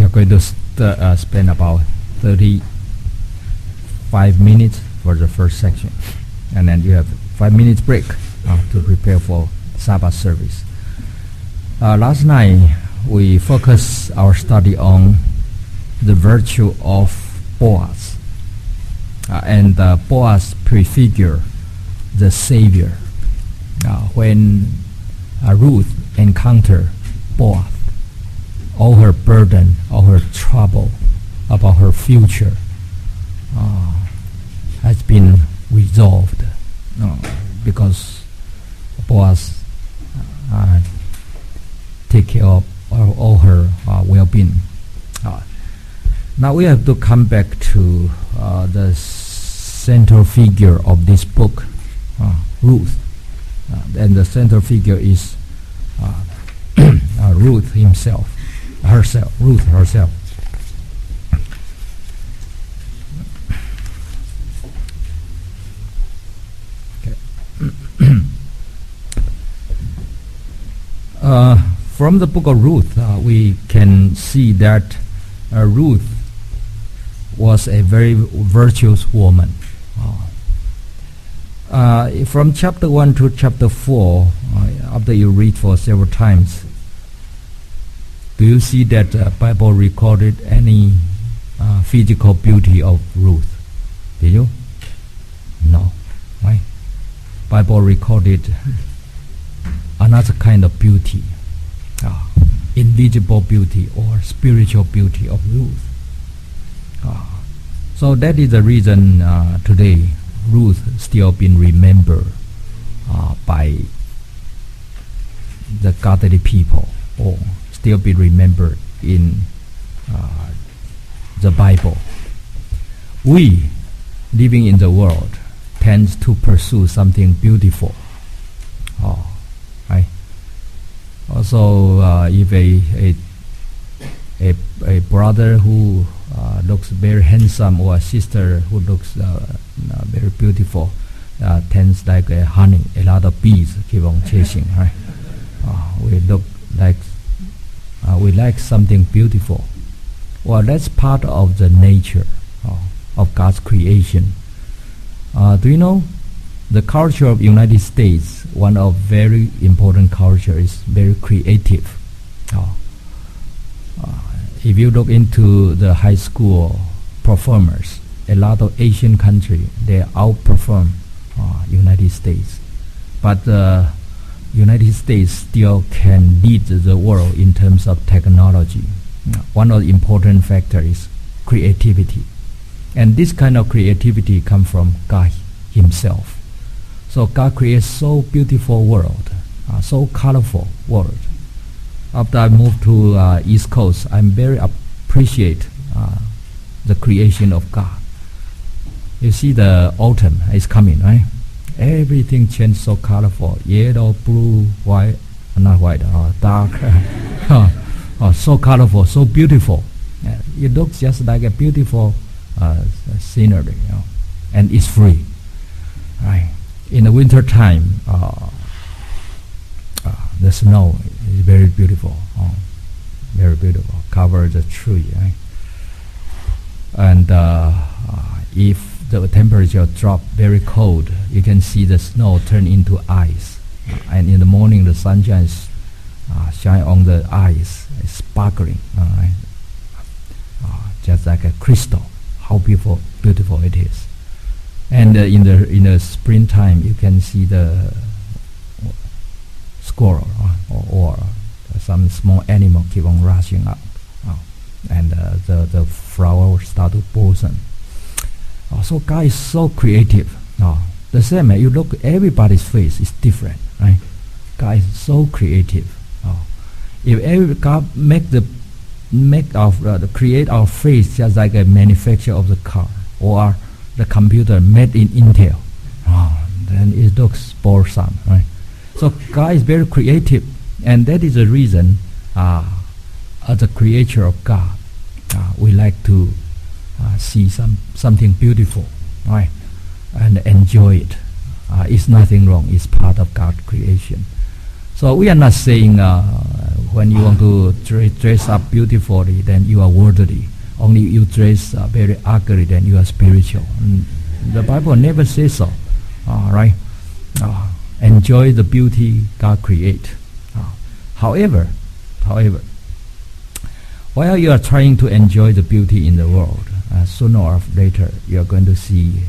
we are going to spend about 35 minutes for the first section, and then you have 5 minutes break to prepare for Sabbath service. Last night we focused our study on the virtue of Boaz, and Boaz prefigure the Savior. When Ruth encountered Boaz, all her burden, all her trouble about her future has been resolved because Boaz take care of all her well-being. Now we have to come back to the central figure of this book, Ruth. And the central figure is Ruth Ruth herself. Okay. From the book of Ruth, we can see that Ruth was a very virtuous woman. From chapter 1 to chapter 4, after you read for several times, do you see that Bible recorded any physical beauty of Ruth? Did you? No. Right? Bible recorded another kind of beauty, invisible beauty or spiritual beauty of Ruth. So that is the reason today Ruth still been remembered by the godly people, or still be remembered in the Bible. We living in the world tends to pursue something beautiful. Right? Also, if a brother who looks very handsome, or a sister who looks very beautiful, tends like a honey, a lot of bees keep on chasing. Right? We look like we like something beautiful. Well, that's part of the nature of God's creation. Do you know the culture of United States? One of very important culture is very creative. If you look into the high school performers, a lot of Asian countries, they outperform United States. But United States still can lead the world in terms of technology. One of the important factors is creativity. And this kind of creativity comes from God Himself. So God creates so beautiful world, so colorful world. After I moved to East Coast, I'm very appreciate the creation of God. You see the autumn is coming, right? Everything changed so colorful, yellow, blue, white, not white, dark, so colorful, so beautiful. It looks just like a beautiful scenery, and it's free, right? In the winter time, the snow is very beautiful, cover the tree, right? And if the temperature drop very cold, you can see the snow turn into ice, and in the morning the sunshine shine on the ice, sparkling, just like a crystal. How beautiful it is. And in the springtime, you can see the squirrel or some small animal keep on rushing up, and the flower start to blossom. So God is so creative. The same, you look, everybody's face is different, right? God is so creative. If God create our face just like a manufacturer of the car or the computer made in Intel, then it looks boresome, right? So God is very creative, and that is the reason as a creature of God, we like to see something beautiful, right, and enjoy it. It's nothing wrong. It's part of God's creation. So we are not saying When you want to dress up beautifully, then you are worldly. Only you dress very ugly, then you are spiritual. The Bible never says so. Right? Enjoy the beauty God create. However, while you are trying to enjoy the beauty in the world, sooner or later you are going to see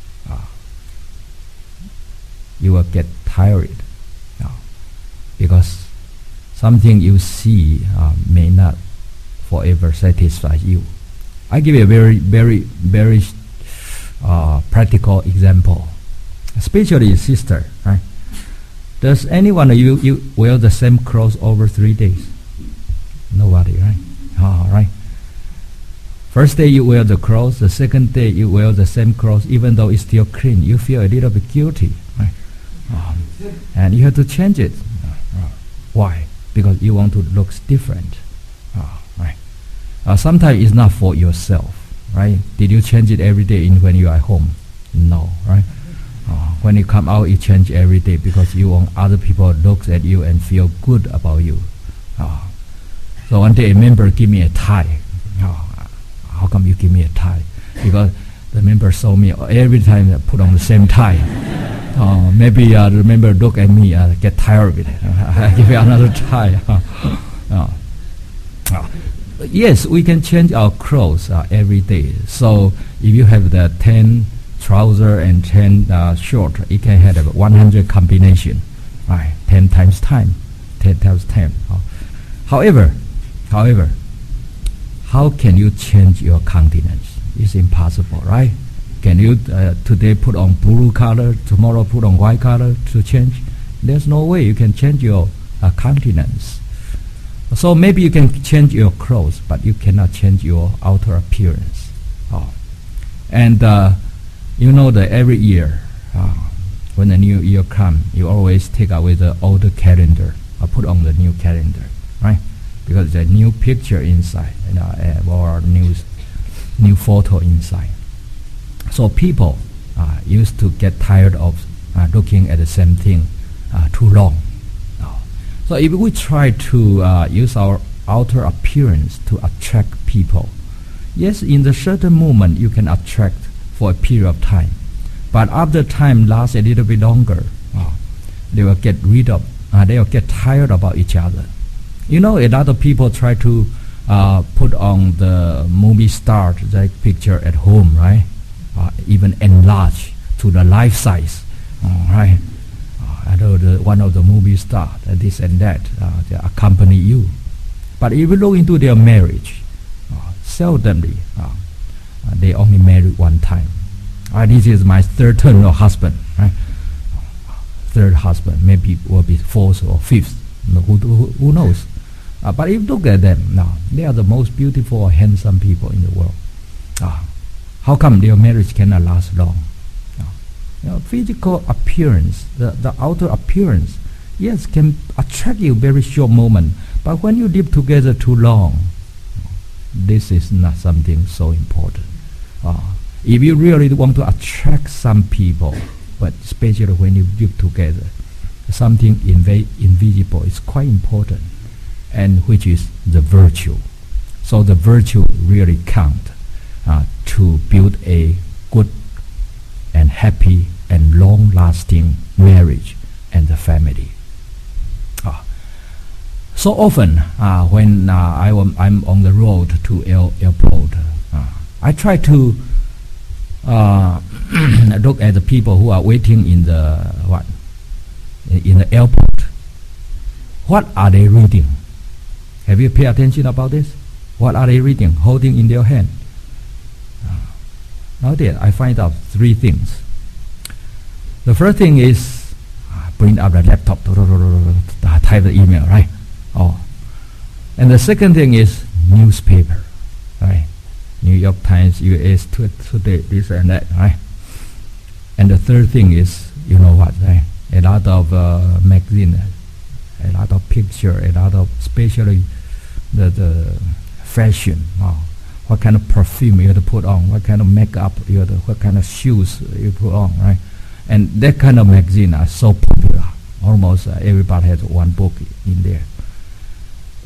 you will get tired because something you see may not forever satisfy you. I give you a very practical example, especially sister. Right? Does anyone of you wear the same clothes over 3 days? Nobody, right? Right. First day you wear the clothes, the second day you wear the same clothes, even though it's still clean, you feel a little bit guilty, right? And you have to change it. Why? Because you want to look different, right? Sometimes it's not for yourself, right? Did you change it every day when you are at home? No, right? When you come out, you change every day because you want other people to look at you and feel good about you. So one day a member give me a tie. How come you give me a tie? Because the member saw me every time I put on the same tie. Maybe the member look at me, get tired with it. I give you another tie. Yes, we can change our clothes every day. So if you have the 10 trouser and 10 short, you can have 100 combination, right? 10 times 10. However, how can you change your countenance? It's impossible, right? Can you today put on blue color, tomorrow put on white color to change? There's no way you can change your countenance. So maybe you can change your clothes, but you cannot change your outer appearance. And you know that every year, when the new year comes, you always take away the older calendar or put on the new calendar, right? Because there's a new picture inside, or new photo inside. So people used to get tired of looking at the same thing too long. So if we try to use our outer appearance to attract people, yes, in the certain moment you can attract for a period of time, but after time lasts a little bit longer, they will get they will get tired about each other. You know, a lot of people try to put on the movie star that picture at home, right? Even enlarge to the life size, right? I know one of the movie stars, this and that, they accompany you. But if you look into their marriage, seldomly, they only married one time. This is my third term of husband, right? Third husband, maybe will be fourth or fifth. Who knows? But if you look at them now, they are the most beautiful, handsome people in the world. How come their marriage cannot last long? Physical appearance, the outer appearance, yes, can attract you very short moment. But when you live together too long, this is not something so important. If you really want to attract some people, but especially when you live together, something invisible is quite important, and which is the virtue. So the virtue really count to build a good and happy and long-lasting marriage and the family. So often when I'm on the road to airport, I try to look at the people who are waiting in the airport. What are they reading? Have you paid attention about this? What are they reading, holding in their hand? Nowadays, I find out three things. The first thing is bring up the laptop, type the email, right? And the second thing is newspaper, right? New York Times, U.S. Today, this and that, right? And the third thing is, you know what, right? A lot of magazine, a lot of picture, a lot of, especially the fashion. What kind of perfume you have to put on, what kind of makeup you have to, what kind of shoes you put on, right? And that kind of magazine are so popular. Almost everybody has one book in there.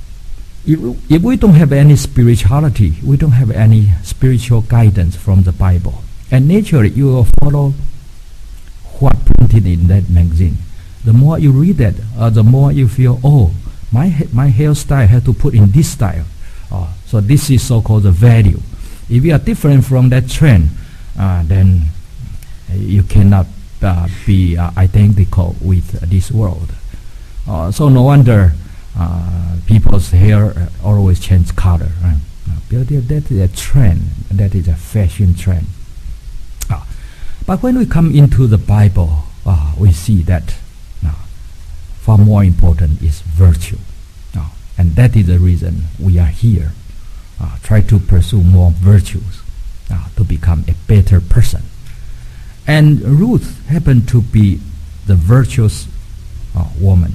If we don't have any spirituality, we don't have any spiritual guidance from the Bible, and naturally you will follow what printed in that magazine. The more you read that, the more you feel, oh, my hairstyle has to put in this style. So this is so-called the value. If you are different from that trend, then you cannot be identical with this world. So no wonder people's hair always change color. Right? That is a trend. That is a fashion trend. But when we come into the Bible, we see that far more important is virtue. And that is the reason we are here. Try to pursue more virtues to become a better person. And Ruth happened to be the virtuous woman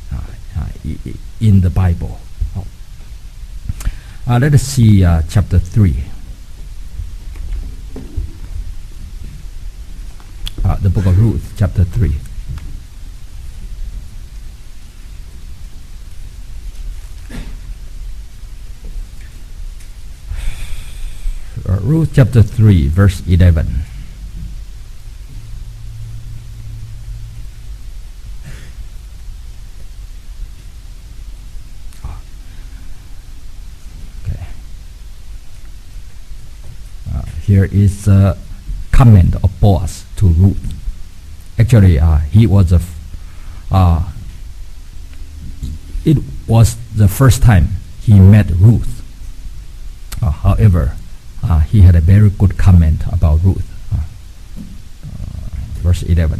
in the Bible. Let us see chapter 3. The book of Ruth, chapter 3. Ruth chapter 3, verse 11. Okay. Here is a comment of Boaz to Ruth. Actually, he was it was the first time he met Ruth. However, he had a very good comment about Ruth. Verse 11.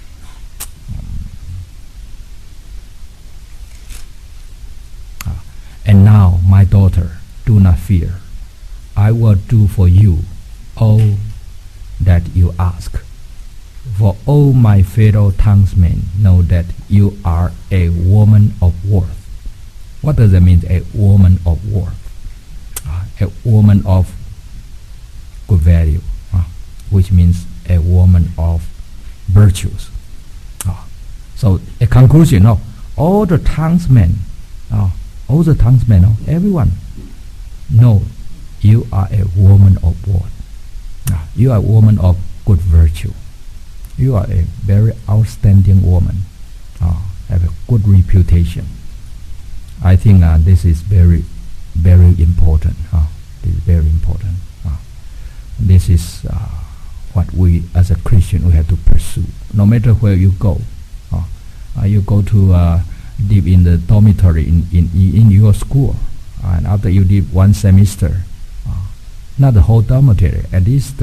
And now, my daughter, do not fear. I will do for you all that you ask. For all my fellow townsmen know that you are a woman of worth. What does that mean, a woman of worth? A woman of good value, which means a woman of virtues. So a conclusion of all the townsmen, everyone know you are a woman of worth. You are a woman of good virtue. You are a very outstanding woman. Have a good reputation. I think this is very, very important. This is very important. This is what we, as a Christian, we have to pursue. No matter where you go, you go to live in the dormitory in your school, and after you live one semester, not the whole dormitory, at least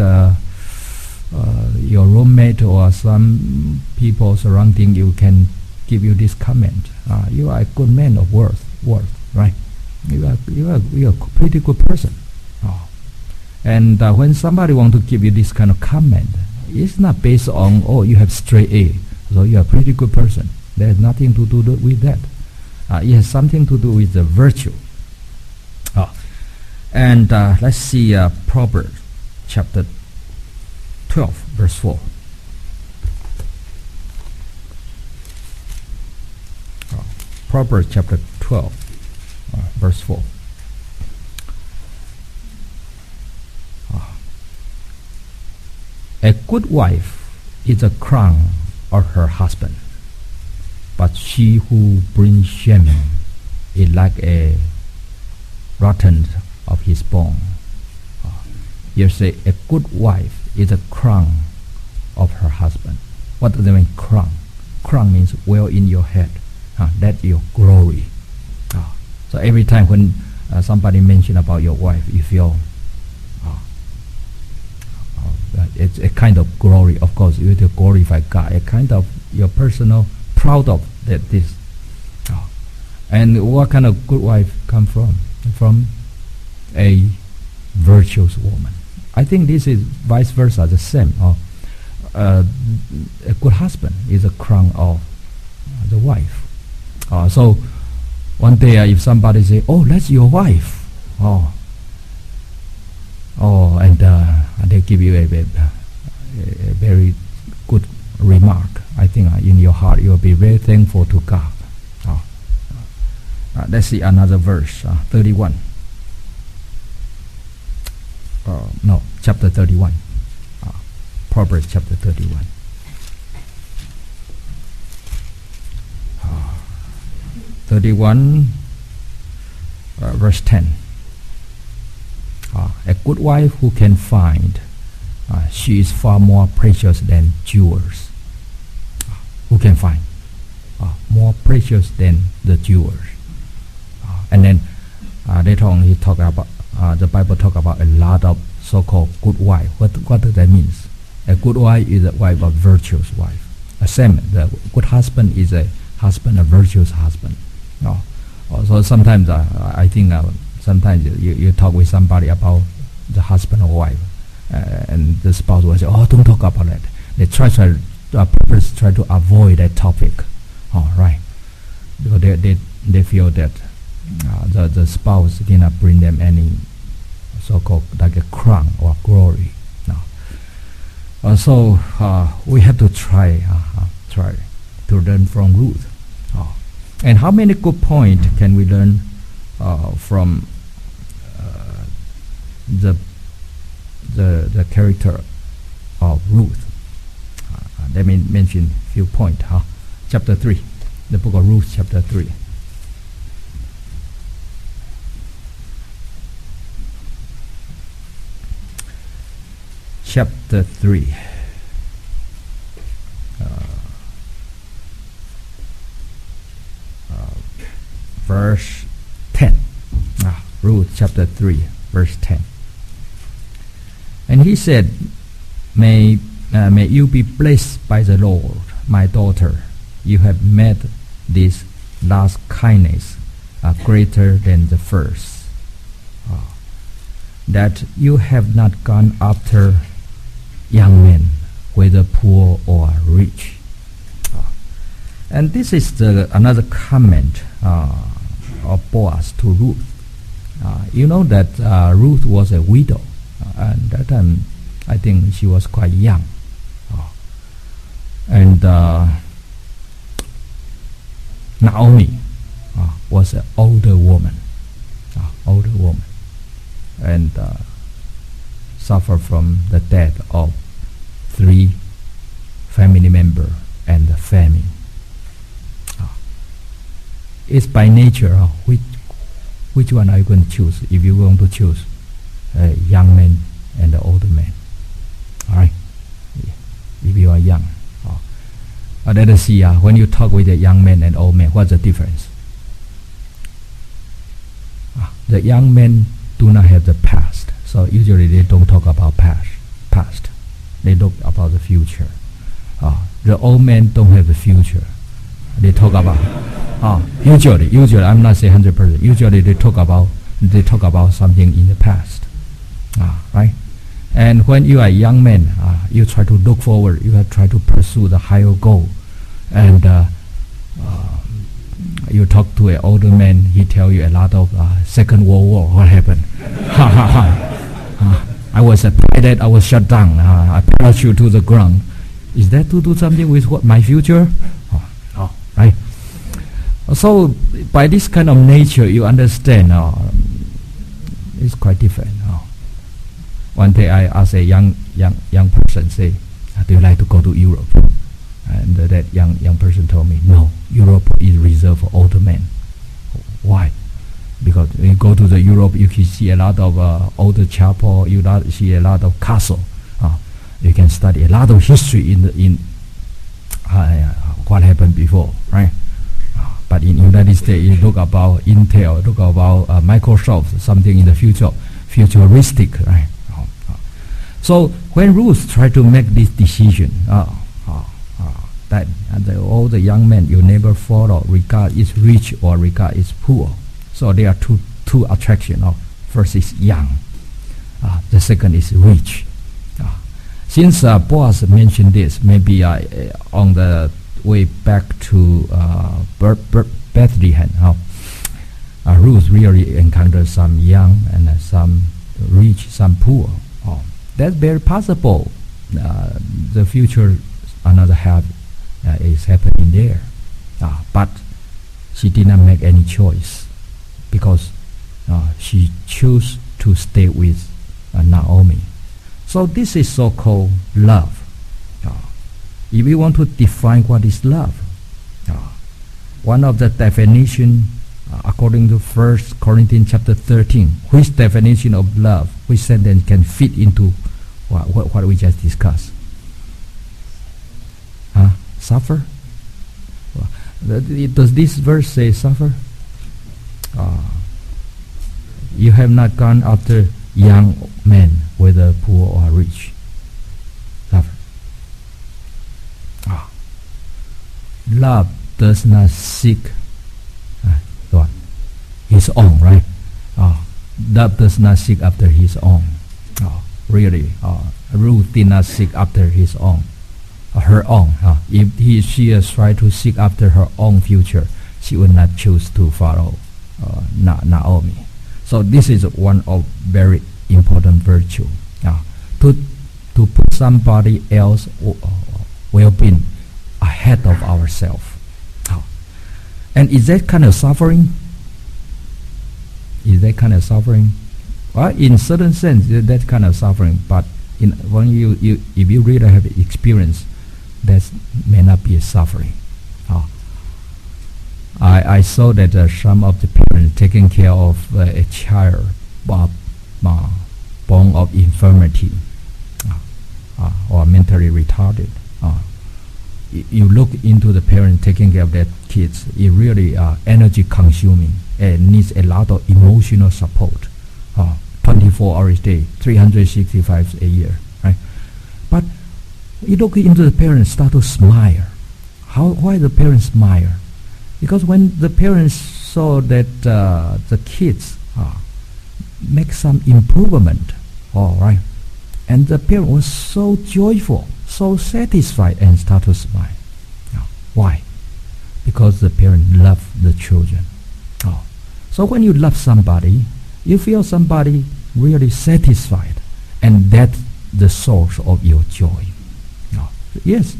your roommate or some people surrounding you can give you this comment. You are a good man of worth, right? You are a pretty good person. And when somebody wants to give you this kind of comment, it's not based on, oh, you have straight A, so you're a pretty good person. There's nothing to do with that. It has something to do with the virtue. And let's see Proverbs chapter 12, verse 4. Proverbs chapter 12, verse 4. A good wife is a crown of her husband, but she who brings shame is like a rotten of his bone. You say a good wife is a crown of her husband. What does that mean, crown? Crown means well in your head. That's your glory. So every time when somebody mentions about your wife, you feel it's a kind of glory. Of course, you have to glorify God. A kind of your personal proud of that this. And what kind of good wife come from? From a virtuous woman. I think this is vice versa, the same. A good husband is a crown of the wife. So one day if somebody say, oh, that's your wife. And they give you a very good remark. I think in your heart you will be very thankful to God. Let's see another verse, 31. No, chapter 31. Proverbs chapter 31. 31, verse 10. A good wife who can find, she is far more precious than jewels. Who can find? More precious than the jewels. And then later on he talk about, the Bible talk about a lot of so-called good wife. What does that mean? A good wife is a wife, a virtuous wife. Same, the good husband is a husband, a virtuous husband. So sometimes I think sometimes you talk with somebody about the husband or wife, and the spouse will say, "Oh, don't talk about that." They try to avoid that topic. Right? Because they feel that the spouse did not bring them any so-called like a crown or glory. So we have to try to learn from Ruth. And how many good points can we learn from the character of Ruth? Let me mention a few points. Chapter 3, the book of Ruth, chapter 3. Chapter 3. Verse 10. Ruth chapter 3, verse 10. And he said, May you be blessed by the Lord, my daughter. You have made this last kindness greater than the first. That you have not gone after young men, whether poor or rich. And this is another comment of Boaz to Ruth. You know that Ruth was a widow, and that time I think she was quite young. And Naomi was an older woman, and suffered from the death of 3 family members and the famine. It's by nature. Which one are you going to choose? If you're going to choose a young man and an older man, all right? If you are young, let us see. When you talk with a young man and old man, what's the difference? The young men do not have the past, so usually they don't talk about past. They talk about the future. The old men don't have the future. They talk about usually I'm not saying 100%. Usually they talk about something in the past, right? And when you are a young man, you try to look forward. You have try to pursue the higher goal, and you talk to an older man. He tell you a lot of Second World War. What happened? I was a pilot. I was shut down. I parachute to the ground. Is that to do something with my future? Right? So by this kind of nature, you understand. It's quite different. One day I asked a young person, say, "Do you like to go to Europe?" And that young person told me, "No, Europe is reserved for older men." Why? Because when you go to the Europe, you can see a lot of older chapel. You see a lot of castle. You can study a lot of history in what happened before, right? But in United States, you look about Intel, look about Microsoft, something in the future, futuristic, right? So when Ruth tried to make this decision, that all the young men you never follow, regard is rich or regard is poor. So there are two attractions. First is young, the second is rich. Since Boaz mentioned this, maybe on the way back to Bethlehem, Ruth really encountered some young and some rich, some poor. That's very possible. The future, another half is happening there. But she did not make any choice. because she chose to stay with Naomi. So this is so-called love. If we want to define what is love, one of the definition, according to 1 Corinthians chapter 13, which definition of love, which sentence can fit into what we just discussed? Suffer? Does this verse say suffer? You have not gone after young men, whether poor or rich. Suffer. Love does not seek his own, right? Love does not seek after his own. Really, Ruth did not seek after his own, her own. If she has tried to seek after her own future, she would not choose to follow Naomi. So this is one of very important virtue. To put somebody else well-being ahead of ourselves. And is that kind of suffering? Is that kind of suffering? Well, in certain sense, that kind of suffering. But when if you really have experience, that may not be a suffering. I saw that some of the parents taking care of a child born of infirmity or mentally retarded. You look into the parents taking care of their kids, it really energy consuming and needs a lot of emotional support. 24 hours a day, 365 a year, right? But you look into the parents, start to smile. Why the parents smile? Because when the parents saw that the kids make some improvement, all right, and the parent was so joyful, so satisfied, and start to smile. Why? Because the parent love the children. So when you love somebody, you feel somebody really satisfied, and that's the source of your joy. Yes.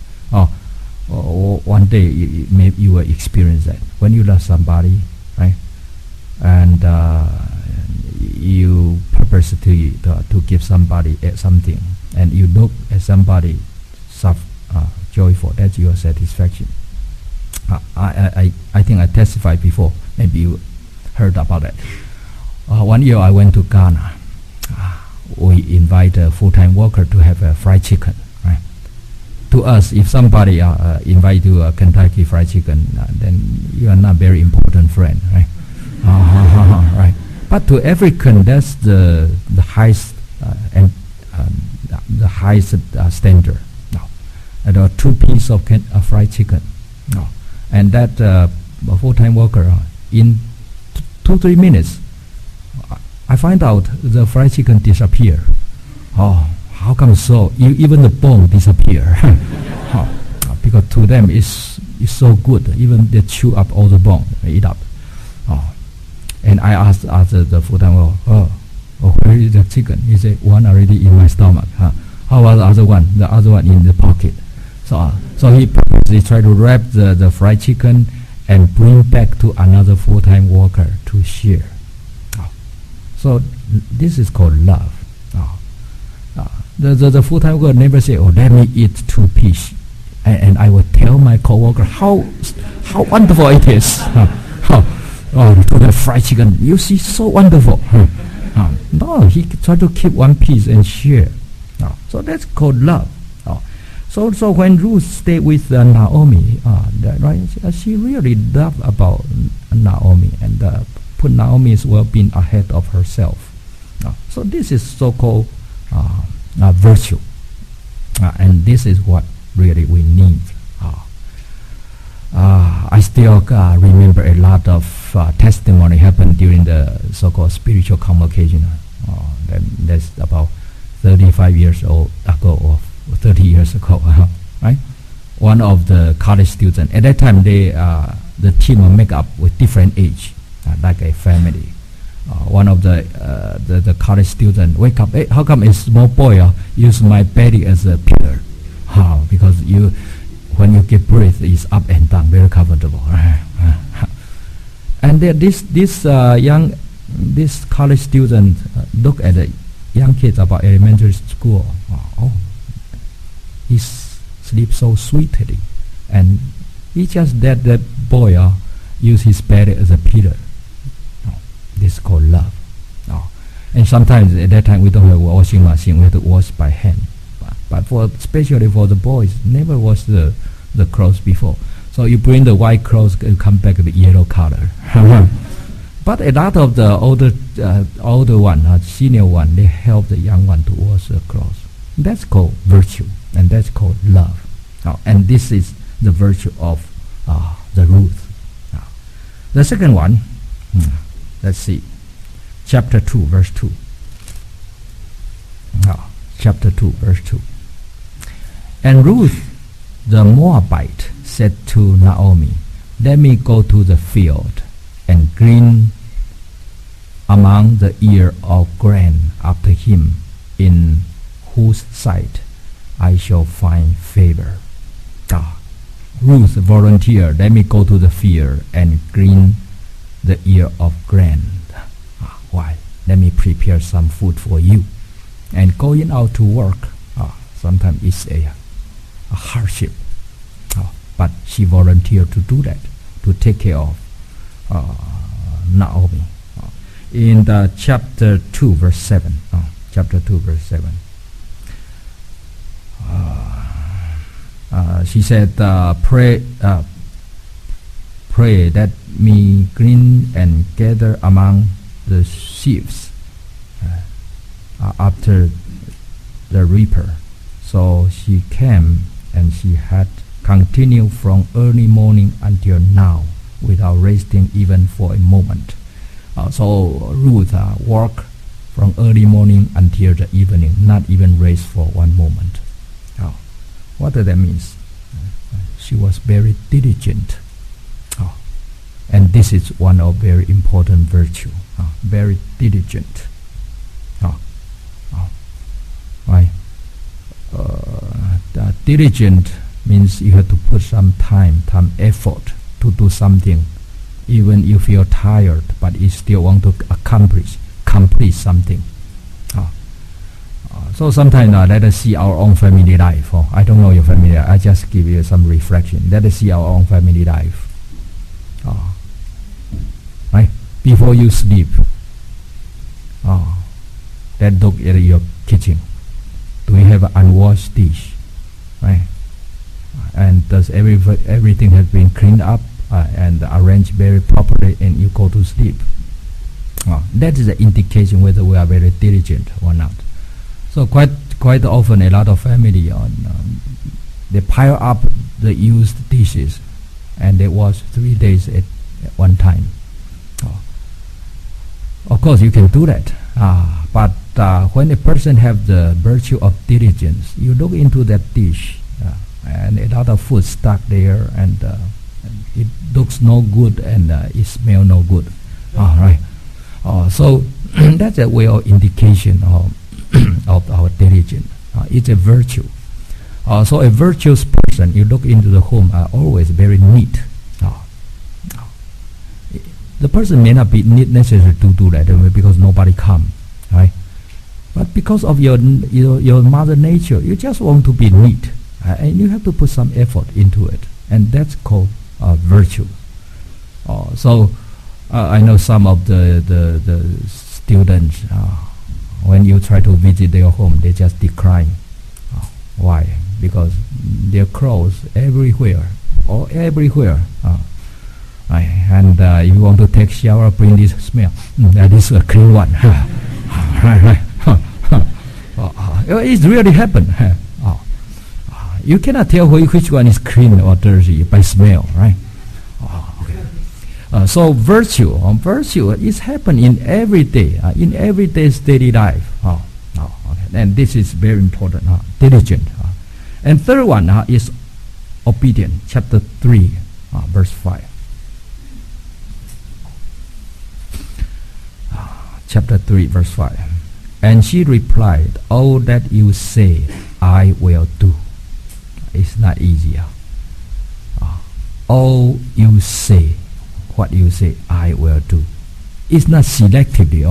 One day maybe you will experience that when you love somebody, right? And you purpose to give somebody something, and you look at somebody joyful. That's your satisfaction. I think I testified before. Maybe you heard about that. 1 year I went to Ghana. We invite a full-time worker to have a fried chicken. Right? To us, if somebody invite you a Kentucky Fried Chicken, then you are not very important friend, right? Right. But to African, that's the highest and the highest standard. There are 2 pieces of fried chicken. And that full-time worker, in 2-3 minutes, I find out the fried chicken disappear. How come so? Even the bone disappear. Because to them it's so good. Even they chew up all the bone, they eat up. And I asked the full-time worker, where is the chicken? He said, one already in my stomach. How about the other one? The other one in the pocket. So he purposely tried to wrap the fried chicken and bring back to another full-time worker to share. So this is called love. The full-time worker never say, let me eat 2 pieces. And I will tell my co-worker how wonderful it is. To have fried chicken, you see, so wonderful. No, he tried to keep 1 piece and share. So that's called love. So when Ruth stayed with Naomi, right, she really loved about Naomi and put Naomi's well-being ahead of herself. So this is so-called virtue, and this is what really we need. I still remember a lot of testimony happened during the so-called spiritual convocation. That's about 35 years ago or 30 years ago, right? One of the college students, at that time the team will make up with different age, like a family. One of the college student wake up, hey, how come a small boy use my belly as a pillar? Because when you give breath, it's up and down, very comfortable. And this college student look at the young kids about elementary school. Oh, he sleeps so sweetly, and he just let that boy use his bed as a pillow. This is called love. And sometimes at that time we don't have a washing machine; we have to wash by hand. But especially for the boys, never wash the clothes before. So you bring the white clothes, you come back with yellow color. But a lot of the older one, senior one, they help the young one to wash the clothes. That's called virtue, and that's called love. And this is the virtue of the Ruth. The second one, let's see, chapter 2, verse 2. Chapter 2, verse 2. And Ruth the Moabite said to Naomi, "Let me go to the field and glean among the ear of grain after him, in whose sight I shall find favor." Ruth volunteered, "Let me go to the field and glean the ear of grain." Why? Let me prepare some food for you. And going out to work, sometimes it's a hardship. But she volunteered to do that, to take care of Naomi. In the chapter 2, verse 7. Chapter 2, verse 7. She said, pray that me glean and gather among the sheaves after the reaper. So she came, and she had continued from early morning until now without resting even for a moment. So Ruth worked from early morning until the evening, not even rest for one moment. What does that mean? She was very diligent. And this is one of very important virtue. Very diligent. Right? Diligent means you have to put some time, effort to do something. Even you feel tired, but you still want to complete something. So sometimes let us see our own family life. I don't know your family life. I just give you some reflection. Let us see our own family life. Right? Before you sleep, then look at your kitchen. Do you have an unwashed dish? Right? And does everything has been cleaned up and arranged very properly, and you go to sleep? That is an indication whether we are very diligent or not. So quite often a lot of family they pile up the used dishes, and they wash 3 days at one time. Of course you can do that, but when a person have the virtue of diligence, you look into that dish, and a lot of food stuck there, and it looks no good, and it smells no good. Right. So that's a way of indication of our diligence. It's a virtue. So a virtuous person, you look into the home, are always very neat. The person may not be neat necessary to do that because nobody come, right? But because of your mother nature, you just want to be neat, and you have to put some effort into it, and that's called virtue. So I know some of the students, when you try to visit their home, they just decline. Why? Because their clothes everywhere. And if you want to take shower, bring this smell. That is a clean one. Right. It really happened. You cannot tell which one is clean or dirty by smell, right? So virtue is happen in everyday's daily life. And this is very important. Diligent. And third one is obedient. Chapter 3, verse 5. Chapter 3, verse 5. And she replied, "All that you say, I will do." It's not easy. All you say, what you say, I will do. It's not selectively.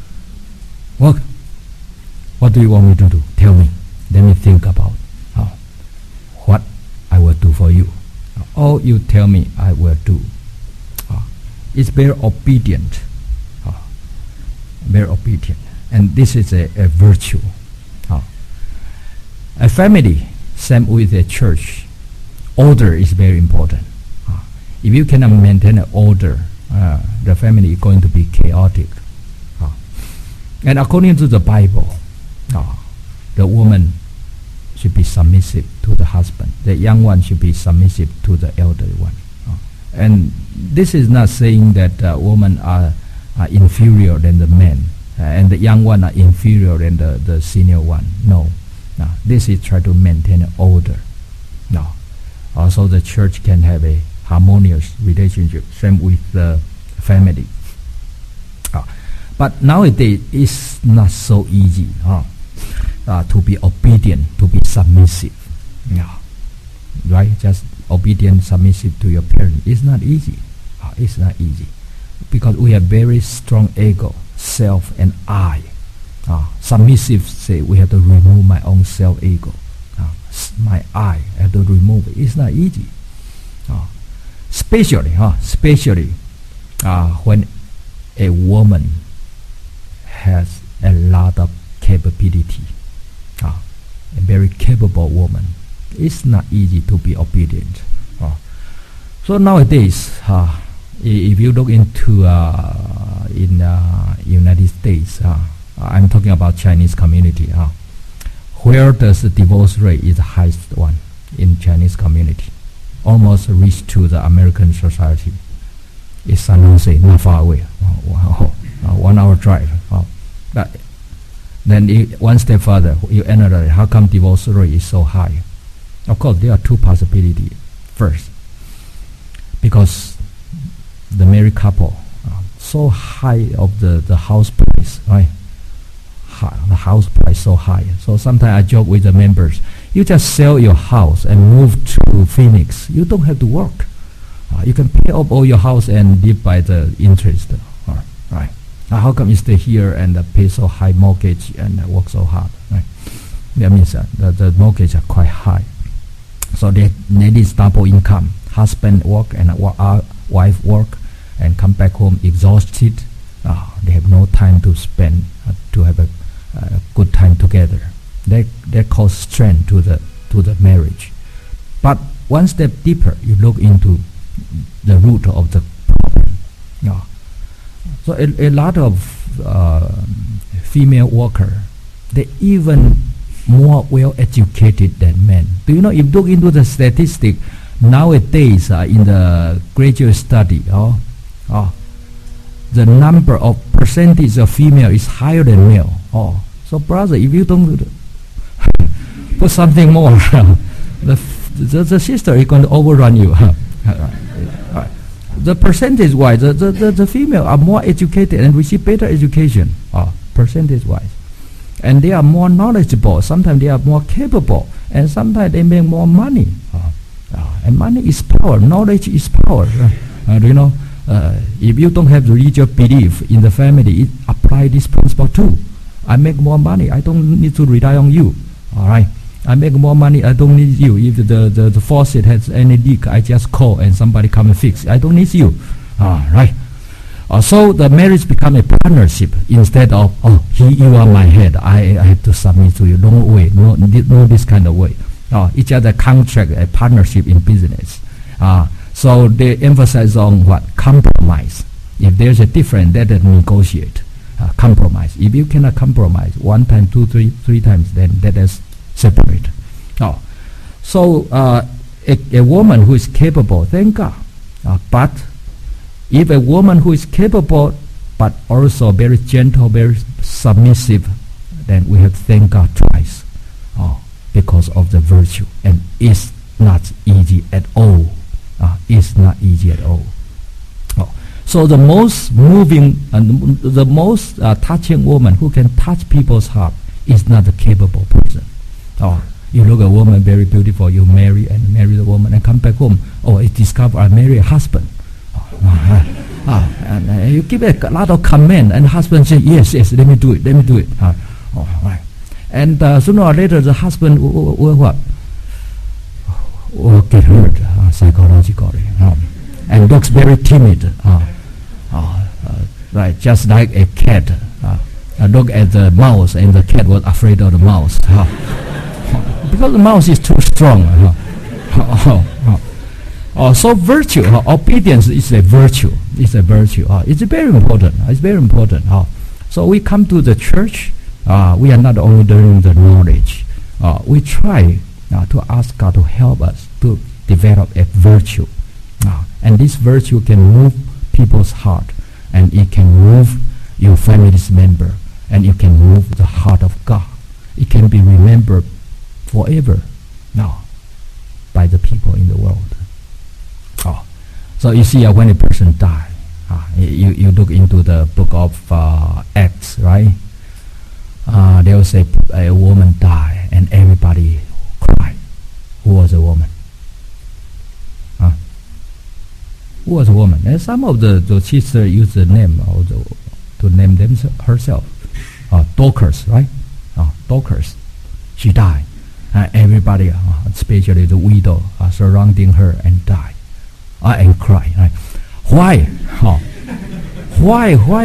What do you want me to do? Tell me. Let me think about what I will do for you. All you tell me, I will do. It's very obedient. Very obedient. And this is a virtue. A family, same with a church. Order is very important. If you cannot maintain an order, the family is going to be chaotic. And according to the Bible, the woman should be submissive to the husband. The young one should be submissive to the elderly one. And this is not saying that women are inferior than the men, and the young one are inferior than the senior one. No. This is try to maintain an order. Also the church can have a harmonious relationship, same with the family. But nowadays it's not so easy to be obedient, to be submissive. Right? Just obedient, submissive to your parents. It's not easy. It's not easy. Because we have very strong ego, self and I. Submissive say we have to remove my own self-ego. My I have to remove it. It's not easy. Especially when a woman has a lot of capability, a very capable woman. It's not easy to be obedient. So nowadays, if you look into in United States, I'm talking about Chinese community, where does the divorce rate is the highest one in Chinese community, almost reached to the American society. It's San Jose, not far away, 1 hour drive. But then one step further, you analyze how come divorce rate is so high. Of course, there are two possibilities. First, because the married couple so high of the house price, right? The house price so high. So sometimes I joke with the members, you just sell your house and move to Phoenix. You don't have to work. You can pay off all your house and live by the interest. Right? How come you stay here and pay so high mortgage and work so hard? Right? That means the mortgage are quite high. So they need double income. Husband work and wife work and come back home exhausted. They have no time to spend to have a good time together. That cause strain to the marriage. But one step deeper, you look into the root of the problem. So a lot of female worker, they even more well educated than men. Do you know, if you look into the statistic nowadays in the graduate study, the number of percentage of female is higher than male. So brother, if you don't put something more, the sister is going to overrun you. The percentage wise, the female are more educated and receive better education, percentage wise, and they are more knowledgeable. Sometimes they are more capable, and sometimes they make more money. And money is power, knowledge is power. If you don't have religious belief in the family, apply this principle too. I make more money, I don't need to rely on you. All right. I make more money, I don't need you. If the faucet has any leak, I just call and somebody come and fix. I don't need you. Right. So the marriage become a partnership instead of, you are my head, I have to submit to you. No way, no this kind of way. Each other contract, a partnership in business. So they emphasize on what? Compromise. If there's a difference, let them negotiate. Compromise. If you cannot compromise one time, two, three times, then let us separate. So a woman who is capable, thank God. But if a woman who is capable but also very gentle, very submissive, then we have to thank God twice because of the virtue. And it's not easy at all. It's not easy at all. So the most moving and the most touching woman who can touch people's heart is not a capable person. You look at a woman very beautiful, you marry the woman and come back home. I discover I marry a husband. And you give a lot of command, and the husband say, yes, let me do it. Right. And sooner or later, the husband will what? Will get hurt psychologically, and looks very timid. Right, just like a cat. Look at the mouse, and the cat was afraid of the mouse. Because the mouse is too strong. So virtue, obedience is a virtue. It's a virtue. It's very important. So we come to the church. We are not only learning the knowledge. We try to ask God to help us to develop a virtue. And this virtue can move people's heart, and it can move your family's member, and it can move the heart of God. It can be remembered forever by the people in the world. So you see, when a person dies, you look into the book of Acts, right? They will say a woman died, and everybody cried. Who was the woman? Who was a woman? And some of the sisters use the name to name herself. Dorcas, right? Dorcas. She died. Everybody, especially the widow, surrounding her and died. And cry. Right? Why? Why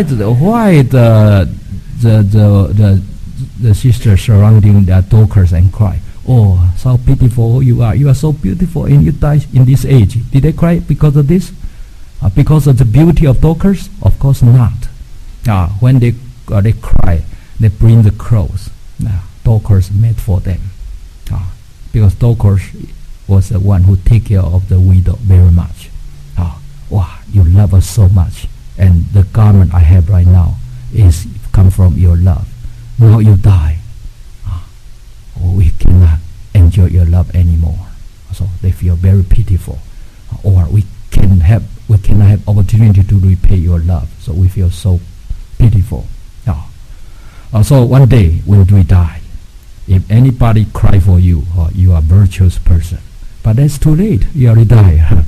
the sister surrounding the Dorcas and cry? Oh, so beautiful you are! You are so beautiful, and you die in this age. Did they cry because of this? Because of the beauty of Dorcas? Of course not. When they cry, they bring the clothes Dorcas made for them. Because Dorcas was the one who take care of the widow very much. Wow, you love us so much, and the garment I have right now is come from your love. Now you die. We cannot enjoy your love anymore. So they feel very pitiful. Or we cannot have opportunity to repay your love. So we feel so pitiful. So one day when we die, if anybody cry for you, you are a virtuous person. But that's too late. You already died.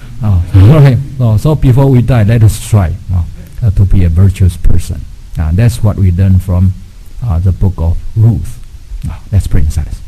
So before we die, let us try to be a virtuous person. That's what we learn from the book of Ruth. Let's pray in silence.